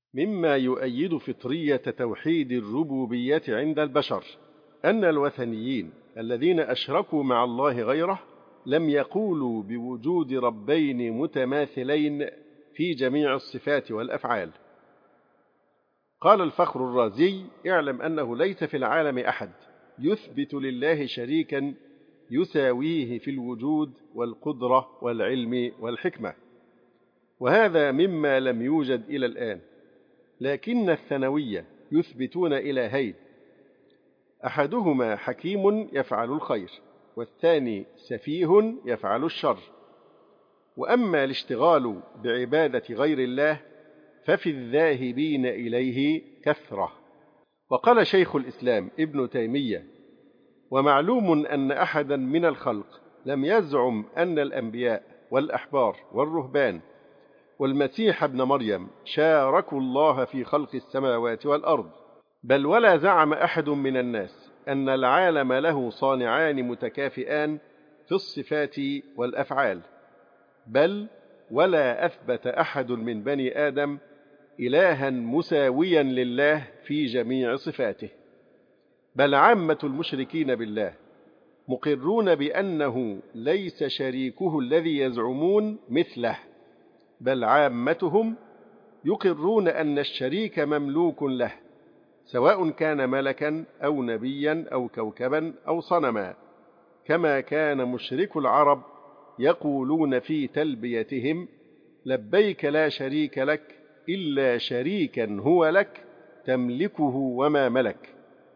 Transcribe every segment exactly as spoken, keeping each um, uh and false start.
مما يؤيد فطرية توحيد الربوبية عند البشر أن الوثنيين الذين أشركوا مع الله غيره لم يقولوا بوجود ربين متماثلين في جميع الصفات والأفعال. قال الفخر الرازي: اعلم أنه ليس في العالم أحد يثبت لله شريكا يساويه في الوجود والقدرة والعلم والحكمة، وهذا مما لم يوجد إلى الآن. لكن الثانوية يثبتون إلهين، أحدهما حكيم يفعل الخير، والثاني سفيه يفعل الشر. وأما الاشتغال بعبادة غير الله ففي الذاهبين إليه كثرة. وقال شيخ الإسلام ابن تيمية: ومعلوم أن أحدا من الخلق لم يزعم أن الأنبياء والأحبار والرهبان والمسيح ابن مريم شاركوا الله في خلق السماوات والأرض، بل ولا زعم أحد من الناس أن العالم له صانعان متكافئان في الصفات والأفعال، بل ولا أثبت أحد من بني آدم إلها مساويا لله في جميع صفاته، بل عامة المشركين بالله مقرون بأنه ليس شريكه الذي يزعمون مثله، بل عامتهم يقرون أن الشريك مملوك له، سواء كان ملكا أو نبيا أو كوكبا أو صنما، كما كان مشرك العرب يقولون في تلبيتهم: لبيك لا شريك لك إلا شريكا هو لك تملكه وما ملك.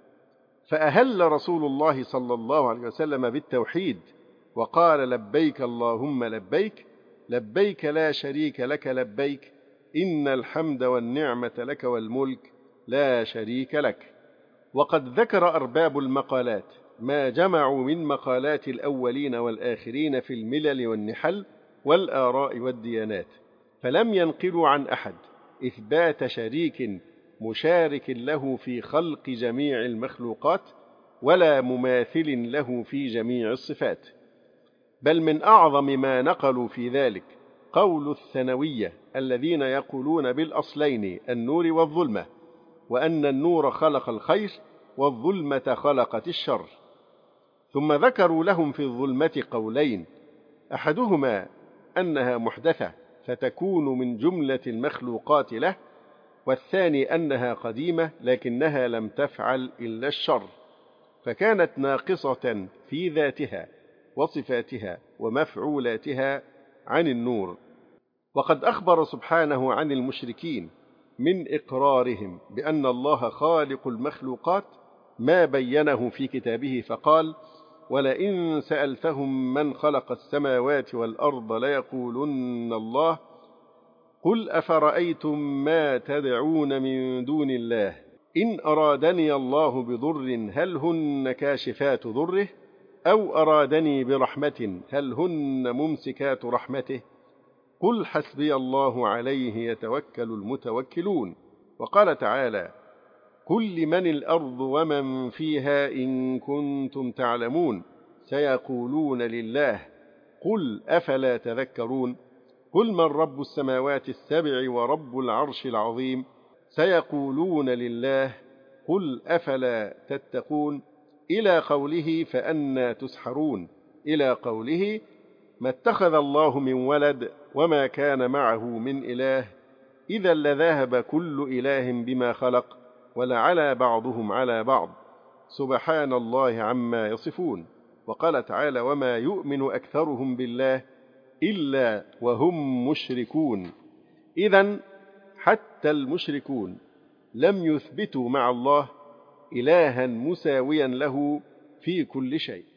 فأهل رسول الله صلى الله عليه وسلم بالتوحيد وقال: لبيك اللهم لبيك، لبيك لا شريك لك لبيك، إن الحمد والنعمة لك والملك لا شريك لك. وقد ذكر أرباب المقالات ما جمعوا من مقالات الأولين والآخرين في الملل والنحل والآراء والديانات، فلم ينقلوا عن أحد إثبات شريك مشارك له في خلق جميع المخلوقات ولا مماثل له في جميع الصفات. بل من أعظم ما نقلوا في ذلك قول الثانوية الذين يقولون بالأصلين النور والظلمة، وأن النور خلق الخير والظلمة خلقت الشر. ثم ذكروا لهم في الظلمة قولين: أحدهما أنها محدثة فتكون من جملة المخلوقات له، والثاني أنها قديمة لكنها لم تفعل إلا الشر، فكانت ناقصة في ذاتها وصفاتها ومفعولاتها عن النور. وقد أخبر سبحانه عن المشركين من إقرارهم بأن الله خالق المخلوقات ما بينه في كتابه فقال: ولئن سألتهم من خلق السماوات والأرض ليقولن الله قل أفرأيتم ما تدعون من دون الله إن أرادني الله بضر هل هن كاشفات ضره أو أرادني برحمة هل هن ممسكات رحمته قل حسبي الله عليه يتوكل المتوكلون. وقال تعالى: قل لمن الأرض ومن فيها إن كنتم تعلمون سيقولون لله قل أفلا تذكرون قل من رب السماوات السبع ورب العرش العظيم سيقولون لله قل أفلا تتقون إلى قوله فأنى تسحرون إلى قوله ما اتخذ الله من ولد وما كان معه من إله إذا لذهب كل إله بما خلق ولعلى بعضهم على بعض سبحان الله عما يصفون. وقال تعالى: وما يؤمن أكثرهم بالله إلا وهم مشركون. إذن حتى المشركون لم يثبتوا مع الله إلها مساويا له في كل شيء.